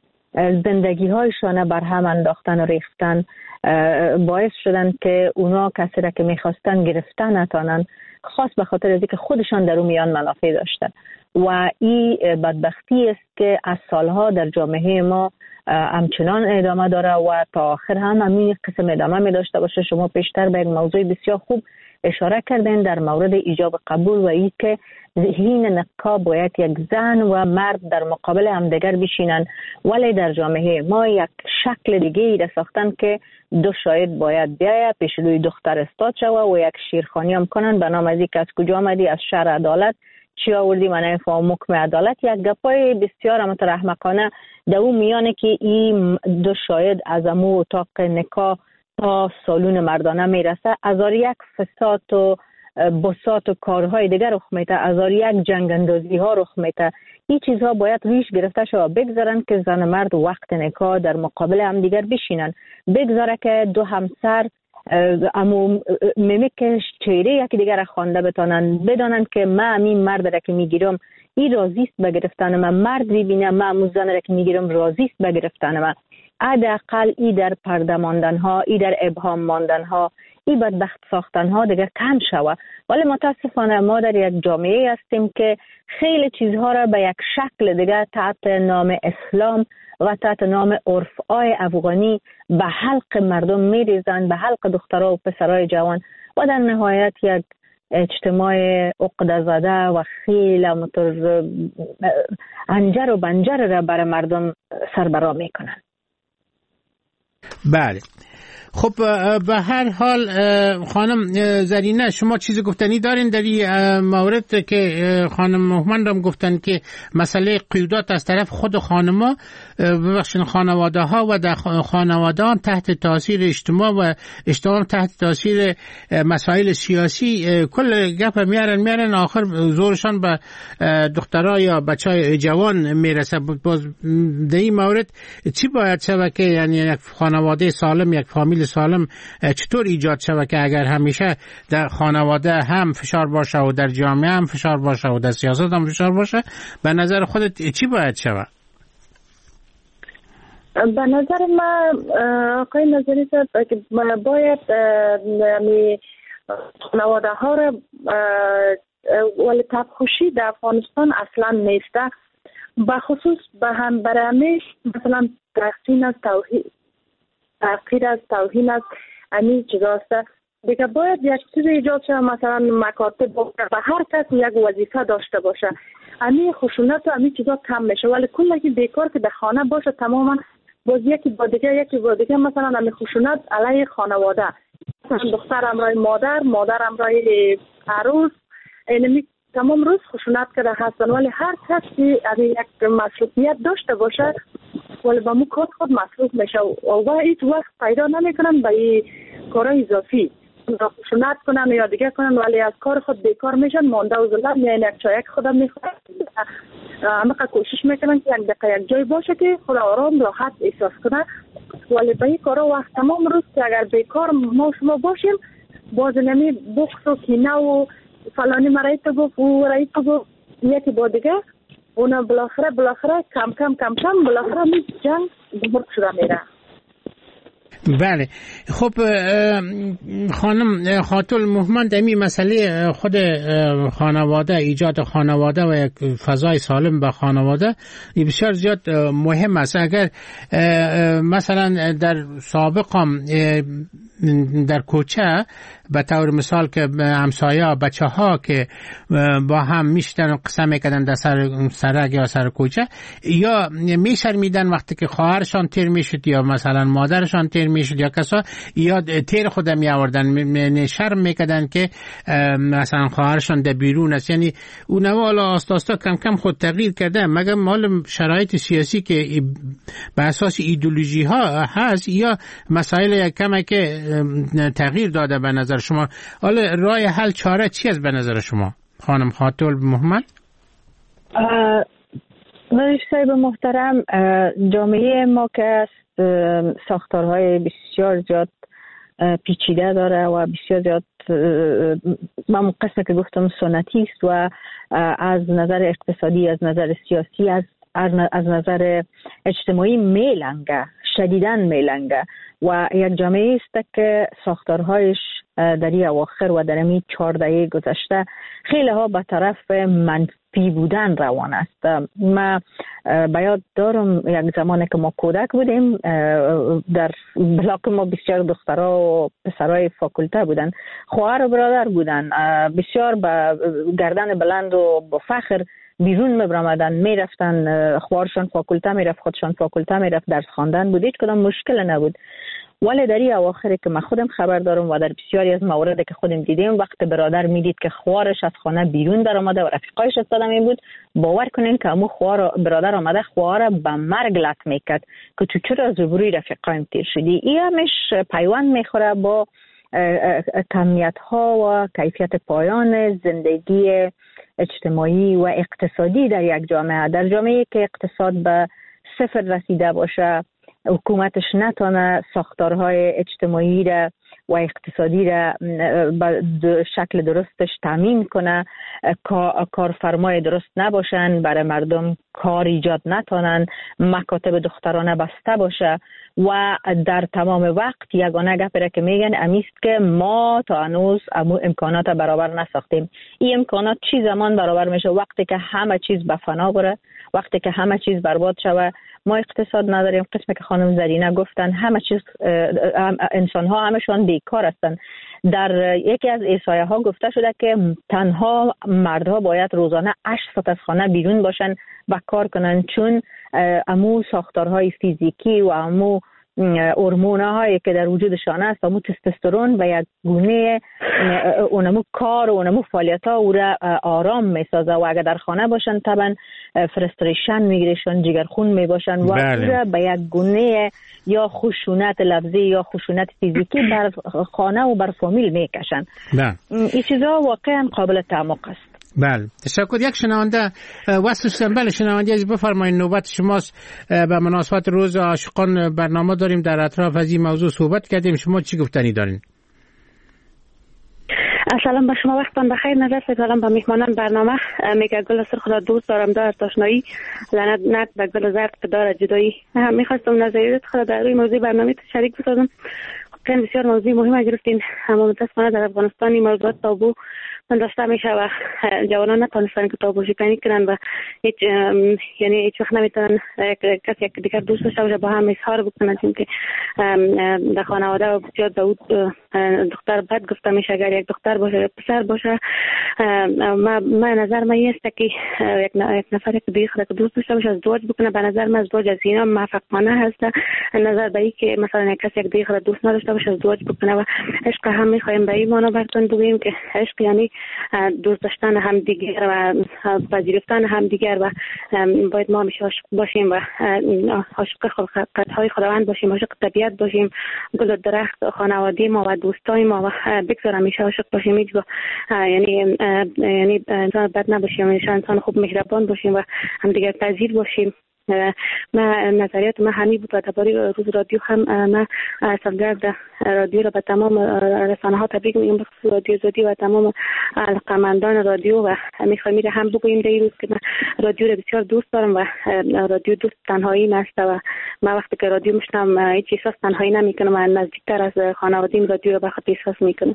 زندگی هایشان بر هم انداختن و ریختن، باعث شدن که اونا کسی را که میخواستن گرفتن نتانن، خاص به خاطر از اینکه خودشان در اون میان منافع داشتن. و این بدبختی است که از سالها در جامعه ما همچنان ادامه داره و تا آخر هم همین قسم ادامه می داشته باشه. شما پیشتر به یک موضوع بسیار خوب اشاره کردین در مورد ایجاب قبول و این که حین نکاح باید یک زن و مرد در مقابل همدیگر بشینن، ولی در جامعه ما یک شکل دیگه ای را ساختن که دو شاهد باید بیاید پیش روی دختر استاد شوه و یک شیرخوانی هم کنن به نام از اینکه از کجا آمدی، از شهر عدالت چی آوردی، من نمیفهم حکم عدالت. یک گپای بسیار احمقانه در اون میانه که این دو شاهد از امو اتاق نکاح تا سالون مردانه میرسه، ازار یک فساد و بساط و کارهای دیگر رخ میده، ازار یک جنگ اندازی ها رخ میده. این چیزها باید ریش گرفته شده، بگذارن که زن مرد وقت نکاح در مقابل هم دیگر بشینن، بگذاره که دو همسر امو میمیکش چهره یکی دیگر خوانده بتانن، بدانن که من همین مرد را که میگیرم این راضیست به گرفتن من، مرد ببینه من امو زن را که میگیرم راضیست به گرفتن من. حداقل ای در پرده ماندن ها، ای در ابهام ماندن ها، ای بدبخت ساختن ها دیگر کم شود. ولی متاسفانه ما در یک جامعه هستیم که خیلی چیزها را به یک شکل دیگر تحت نام اسلام و تحت نام عرف‌های افغانی به حلق مردم میریزند، به حلق دخترها و پسرای جوان و در نهایت یک اجتماع عقده زده و خیلی متر انجر و بنجر را برای مردم سربرا میکنن. بله خب به هر حال خانم زرینه شما چیزی گفتنی دارین در این مورد که خانم مهمند هم گفتن که مسئله قیودات از طرف خود خانما ببخشین خانواده ها و در خانواده ها تحت تاثیر اجتماع و اجتماع تحت تاثیر مسائل سیاسی کل گپ میارن میارن آخر زورشان به دخترها یا بچهای جوان میرسه. باز در این مورد چی باید شود که یعنی یک خانواده سالم، یک فامیل سالم چطور ایجاد شود که اگر همیشه در خانواده هم فشار باشه و در جامعه هم فشار باشه و در سیاست هم فشار باشه، به نظر خودت چی باید شود؟ به نظر من آقای نظری صاحب که باید خانواده ها را ولی تبخوشی در افغانستان اصلا نیسته، بخصوص به هم برامش مثلا تحقیر از توحید تحقیر از توهین از امی چیزاست دیگه. باید یک چیز ایجاد شد، مثلا مکاتب به هر کس یک وظیفه داشته باشه، امی خشونت و امی چیزا کم میشه. ولی کلا بیکار که در خانه باشه تماما باز یکی با دیگه یکی با دیگه مثلا امی خشونت علیه خانواده، مثلا دختر امرای مادر مادر امرای عروس، اینمی تمام روز خشونت کرده هستن. ولی هر کسی یک مسئولیت داشته باشه ولی با مو کار خود مسئول میشه و هیچ وقت پیدا نمیکنن به این کارهای اضافی خشونت کنن یا دیگه کنن، ولی از کار خود بیکار میشن، مانده و ظلم میان یک چایک خودم میخورن. همه کوشش میکنن که یک دقیقه یک جای باشه که خود آرام راحت احساس کنه، ولی به این کارا وقت تمام روز که اگر بیکار ما شما باشیم باز نمی بخص و کینه و فلانی مرایی تو گفت و رایی تو گفت یکی با دیگه اونا بالاخره بالاخره کم کم کم کم بالاخره می جنگ بزرگ شده میره. بله خب خانم خاتون مهمن دمی مسئله خود خانواده، ایجاد خانواده و یک فضای سالم به خانواده بسیار زیاد مهم است. اگر مثلا در سابق هم در کوچه به طور مثال که همسایه بچه ها که با هم میشتن و قسم میکردن در سر سرک یا سر کوچه یا میشرمیدن وقتی که خواهرشان تیر میشد یا مثلا مادرشان تیر میشد یا کسا یا تیر خودم میآوردن، شرم میکردن که مثلا خواهرشان در بیرون است. یعنی اون والا آستا آستا کم کم خود تغییر کرده، مگر مال شرایط سیاسی که به اساس ایدئولوژی ها هست یا مسائل یک کمه که تغییر داده به نظر شما؟ حالا راه حل چاره چی است به نظر شما خانم خاتون محمد؟ ولی صاحب محترم، جامعه ما که ساختارهای بسیار زیاد پیچیده داره و بسیار زیاد من قسم که گفتم سنتی است و از نظر اقتصادی، از نظر سیاسی، از از نظر اجتماعی میلنگه، شدیداً میلنگه و یک جامعه است که ساختارهایش در این اواخر و در این چهار دهه گذشته خیلی ها به طرف منفی بودن روان است. ما بیاد دارم یک زمانی که ما کودک بودیم در بلاک ما بسیار دخترها و پسرهای فاکولته بودن، خواهر و برادر بودن، بسیار با گردن بلند و با فخر بیرون میبرامدن، میرفتن، خوارشان فاکولته میرفت، خودشان فاکولته میرفت، درس خواندن بود، هیچ کدام مشکل نبود. ولی در این اواخر که من خودم خبر دارم و در بسیاری از موارد که خودم دیدیم، وقت برادر میدید که خوارش از خانه بیرون در آمده و رفیقایش استاده می بود، باور کنین که امو خوار برادر آمده خوار به مرگ لط میکرد که تو چرا از روبروی رفیقایم تیر شدی. این همش پیوند میخوره با کمیت ها و کیفیت پایان زندگی اجتماعی و اقتصادی در یک جامعه. در جامعه که اقتصاد به صفر رسیده باشه، حکومتش نتونه ساختارهای اجتماعی را و اقتصادی را به شکل درستش تامین کنه، کارفرمای درست نباشن، برای مردم کار ایجاد نتونن، مکاتب دخترانه بسته باشه و در تمام وقت یگانه گپی را که میگن امیست که ما تا هنوز امکانات برابر نساختیم. این امکانات چی زمان برابر میشه؟ وقتی که همه چیز به فنا بره، وقتی که همه چیز برباد شوه. ما اقتصاد نداریم، قسمی که خانم زرینه گفتن همه چیز، انسان ها همشان بیکار هستن. در یکی از احصایه ها گفته شده که تنها مردها باید روزانه هشت ساعت از خانه بیرون باشن و کار کنن، چون امو ساختارهای فیزیکی و امو هورمون‌هایی که در وجودشان است، امو تستوسترون و یک گونه اونمو کار و اونمو فعالیت‌ها او را آرام می‌سازه و اگر در خانه باشن طبعا فرستریشن میگیرشن، جگرخون میباشن و بله. به یک گونه یا خشونت لفظی یا خشونت فیزیکی بر خانه و بر فامیل میکشن. این چیزا واقعا قابل تعمق است. بله تشکر. یک شنونده واسه بله شنونده از بفرمایید نوبت شماست. به مناسبت روز عاشقان برنامه داریم، در اطراف از این موضوع صحبت کردیم، شما چی گفتنی دارین؟ سلام به شما، وقتتان بخیر. نظر سلام به میهمانان برنامه. میگه گل سرخ را دوست دارم دار تشنایی، لعنت نک به گل زرد که داره جدایی. میخواستم نظریات خود در روی موضوع برنامه شریک بسازم. خیلی بسیار موضوع مهم گرفتین، اما متاسفانه در افغانستان این موضوعات تابو من داشته میشه و جوانان نتونستن که تابو شکنی کنن و هیچ یعنی هیچ وقت نمیتونن کسی یک دیگر دوست داشته باشه با هم اظهار بکنن، چون که در خانواده و بسیار داود دختر بد گفته میشه. اگر یک دختر باشه یا پسر باشه، ما ما نظر من است که یک نفر که دیگر دوست داشته باشه ازدواج بکنه. به نظر من ازدواج از اینا موفقانه هست. نظر به این که مثلا کسی یک دیگر دوست نداشته باشه ازدواج بکنه و عشق هم میخوایم به این معنی براتون بگیم که عشق یعنی دوست داشتن همدیگر و پذیرفتن همدیگر و باید ما همیشه عاشق باشیم و عاشق خلقت‌های خداوند باشیم، عاشق طبیعت باشیم، گل و درخت خانواده ما و دوستای ما و بگذار همیشه عاشق باشیم. هیچ یعنی یعنی انسان بد نباشیم، همیشه انسان خوب مهربان باشیم و همدیگر پذیر باشیم. ما نظریات ما همین بود و درباره روز رادیو هم ما سالگرد رادیو را به تمام رسانه ها تبریک میگم، بخصوص رادیو زادی و تمام علاقه‌مندان رادیو و میخوایم هم بگوییم در این روز که من رادیو را بسیار دوست دارم و رادیو دوست تنهایی نست و ما وقتی که رادیو میشنم هیچ احساس تنهایی نمیکنم و نزدیکتر از خانواده‌ام رادیو را به خاطر احساس میکنم.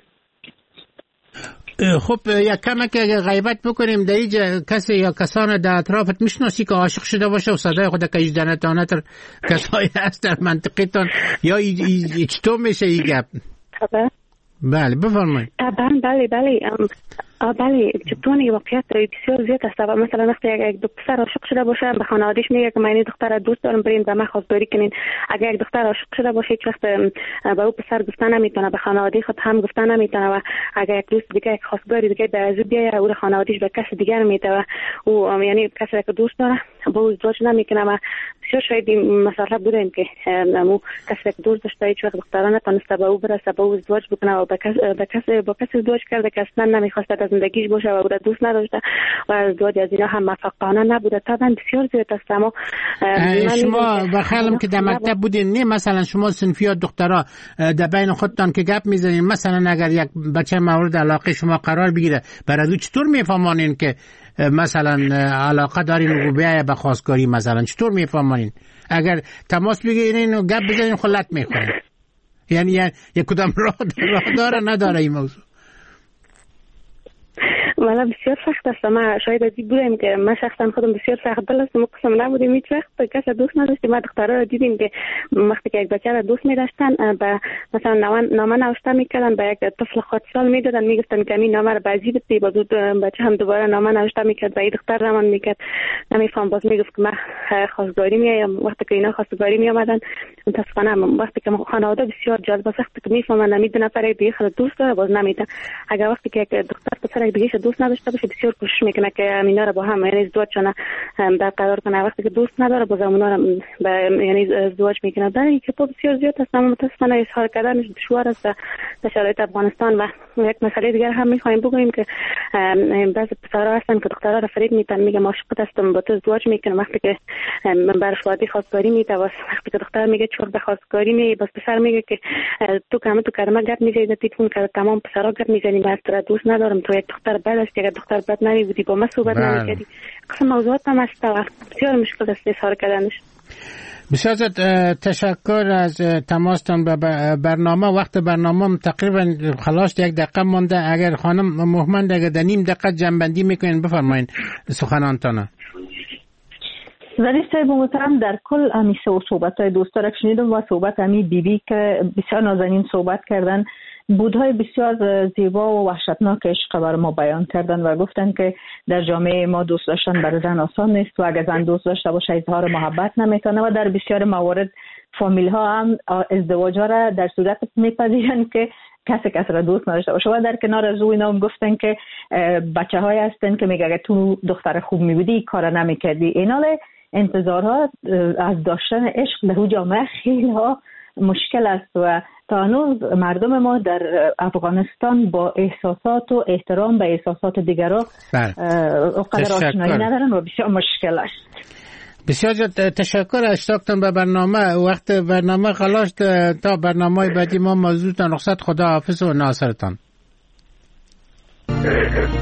خب یک کم که غیبت بکنیم در اینجا کسی یا کسان در اطرافت میشناسی که عاشق شده باشه و صدای خود که اجده نتانه تر کسایی هست در منطقیتان یا چطور میشه این گپ؟ بله بفرمایید. طبعا بله بله بله چطوری واقعیت بسیار زیاد است. مثلا وقتی یک دو پسر عاشق شده باشه به خانواده‌اش میگه که من این دختر دوست دارم برین به من خواستگاری کنین. اگر یک دختر عاشق شده باشه هیچ وقت به او پسر گفتن نمیتونه، به خانواده خود هم گفتن نمیتونه و اگر یک دوست دیگه یک خواستگاری دیگه به ازو بیاره او خانواده‌اش به کس دیگر میده و او یعنی کسی که دوست داره با او ازدواج نمیکنه و بسیار شاید این مسئله بوده که مو کسی که دوست داشته هیچ وقت دخترانه تونسته به او برسه با او ازدواج بکنه و به کس به کسی با کسی ازدواج کرده که اصلا نمیخواست از زندگیش باشه و او را دوست نداشته و ازدواج از اینا هم موفقانه نبوده. طبعا بسیار زیاد است. اما شما بخیالم که در مکتب بودین نه مثلا شما صنفیات دخترها در بین خودتان که گپ میزنین، مثلا اگر یک بچه مورد علاقه شما قرار بگیره برای چطور میفهمانین که مثلا علاقه دارین و بیایه به خواستگاری؟ مثلا چطور میفهمانین؟ اگر تماس بگیرین و گپ بزنین خلط میخورین، یعنی یک کدام راه راه داره نداره این موضوع؟ والا بسیار سخت است. ما شاید از این بودیم که ما شخصا خودم بسیار سخت دل است، ما قسم نبودیم هیچ وقت کسی دوست نداشتیم. ما دخترها را دیدیم که وقتی که یک بچه را دوست می‌داشتن به مثلا نامه نوشته میکردن، به یک طفل خود سال میدادن، میگفتن که این نامه را بازی بده، باز بچه هم دوباره نامه نوشته میکرد و این دختر رمان میکرد نمیفهم، باز میگفت که ما خواستگاری میایم. وقتی که اینا خواستگاری میآمدن متاسفانه وقتی که خانواده بسیار جالب است که میفهمن نمیدونه نفر دیگه خود دوست داره باز نمیده. اگر وقتی که دختر پسر دیگه دوست نداشته باشه بسیار کوشش میکنه که اینا رو با هم یعنی ازدواج کنه برقرار کنه. وقتی که دوست نداره باز اونا رو یعنی ازدواج میکنه. در این که بسیار زیاد است. اما متاسفانه اظهار کردنش دشوار است در شرایط افغانستان. و یک مسئله دیگر هم میخوایم بگوییم که بعضی پسرها هستن که دخترها رو فریب میدن، میگه عاشقت هستم با تو ازدواج میکنم. وقتی که برش وعده خواستگاری میده، وقتی که دختر میگه چور به خواستگاری می، باز پسر میگه که تو کامه تو کارما گپ میزنی، تلفن کرد تمام پسرها گپ میزنی، من تو دوست ندارم، تو یک دختر بد است، یک دختر بد نمی بودی، با من صحبت نمیکردی. قسم موضوعات هم است و بسیار مشکل است اظهار کردنش. بسیار تشکر از تماستان به برنامه. وقت برنامه تقریبا خلاص، یک دقیقه مونده. اگر خانم مهمند اگر در نیم دقیقه جنبندی میکنین بفرمایین سخنانتان. ولی صاحب محترم در کل همیشه و صحبت های دوستا شنیدم و صحبت همی بی بی که بسیار نازنین صحبت کردن، بودهای بسیار زیبا و وحشتناک عشق بر ما بیان کردن و گفتن که در جامعه ما دوست داشتن برای زن آسان نیست و اگر زن دوست داشته باشه اظهار محبت نمیتونه و در بسیار موارد فامیل ها هم ازدواج ها را در صورت میپذیرن که کسی کسی را دوست نداشته باشه. و در کنار از او اینا هم گفتن که بچه های هستن که میگه تو دختر خوب میبودی کار نمیکردی. اینال انتظارها از داشتن عشق در او جامعه خیلی ها مشکل است و تا هنوز مردم ما در افغانستان با احساسات و احترام به احساسات دیگران اقدر آشنایی ندارن و بسیار مشکل است. بسیار تشکر اشتاقتان به برنامه. وقت برنامه خلاص، تا برنامه بعدی ما موضوع رخصت. خدا حافظ و ناصرتان.